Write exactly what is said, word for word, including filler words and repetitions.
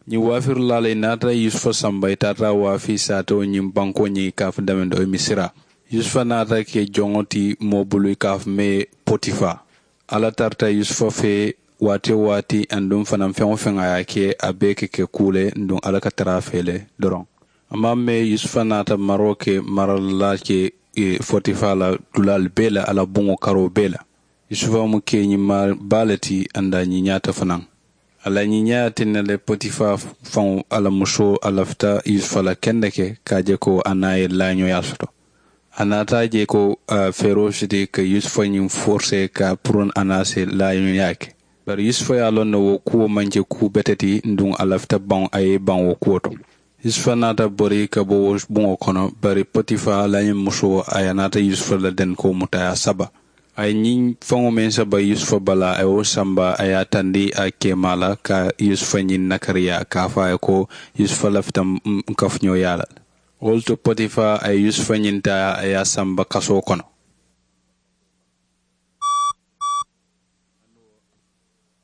ni wafir lale nata Yusufa samba itata wafi sato nyi banko nyi kaf damendo misira. Yusufa nata ke jongoti mobulu kaf me Potifa. Ala tarta Yusufa fe wati wati andum fanam fengo fenga yake abeke ke kule ndung ala katara fele dorong. Amma me Yusufa nata maroke marala ke e Potifa la dulal bela ala bungo karo bela. Yusufa muke nyima baleti anda nyinyata fanang. Ala nyinyata nele Potifa fang ala musho alafta Yusufa la kendeke kaje ko anaye lanyo yasoto. Anata je ko uh, ferocity ke Yusufa nyim force ka purun anase lanyo yake. Bari Yusufa ya lonna wo kuwa manje ku beteti ndung alafta bang aye bang wo kuoto. Yusufa nata bori ka bo bungo kono bari Potifa la nyim musho ayanata Yusufa la den ko mutaya saba. Ay nyin fango men saba Yusufa bala ay o samba ay atandi a kemala ka Yusufa nyin nakariya ka fa ko Yusufa lafta mkafnyo yala. Olto Potifa ay Yusufa nyin ta ay samba kaso kono.